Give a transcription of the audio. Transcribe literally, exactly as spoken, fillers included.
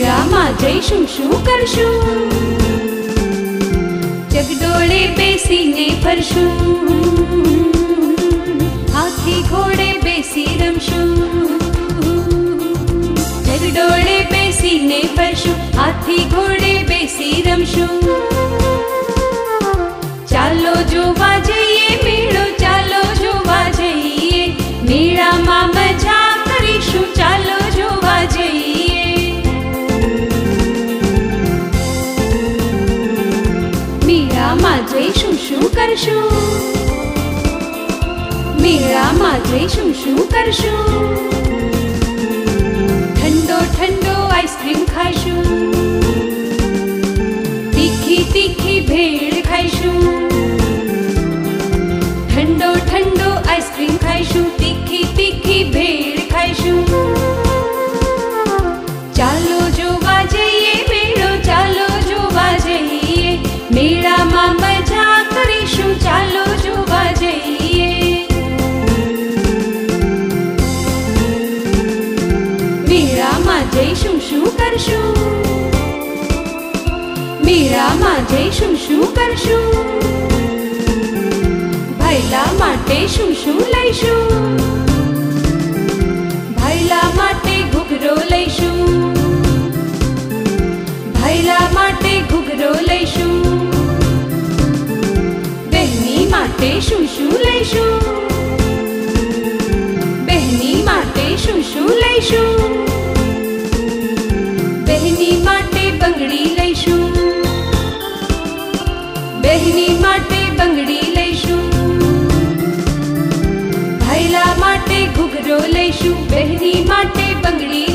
મેળામાં જઈશું શું કરશું? ચગડોળે બેસીને ફરશું, હાથી ઘોડે બેસી રમશું. ચગડોળે બેસીને ફરશું, હાથી ઘોડે બેસી રમશું. ચાલો જોવા જઈએ મેળો, ચાલો જોવા જઈએ, મેળામાં મજા કરીશું, ચાલો જોવા જઈએ. મેળામાં જઈશું શું કરશું? મેળામાં જઈશું શું કરશું? ઠંડો ઠંડો આઈસ્ક્રીમ ખાઈશું, તીખી તીખી ભેળ ખાઈશું. ઠંડો ઠંડો આઈસ્ક્રીમ ખાઈશું, તીખી તીખી ભેળ ખાઈશું. ચાલો જોવા જઈએ મેળો, ચાલો જોવા જઈએ, મેળામાં મજા કરીશું, ચાલો જોવા જઈએ. મેળામાં જઈશું શું કરશું? મેળામાં જઈશું શું કરશું? ભાઈલા માટે શું શું લઈશું? ભાઈલા માટે ઘૂઘરો લઈશું, ભાઈલા માટે ઘૂઘરો લઈશું. બહેની માટે શું શું લઈશું? બહેની માટે શું શું લઈશું? બહેની માટે બંગડી લઈશું, બહેની માટે બંગડી લઈશું. ભાઈલા માટે ઘૂઘરો લઈશું, બહેની માટે બંગડી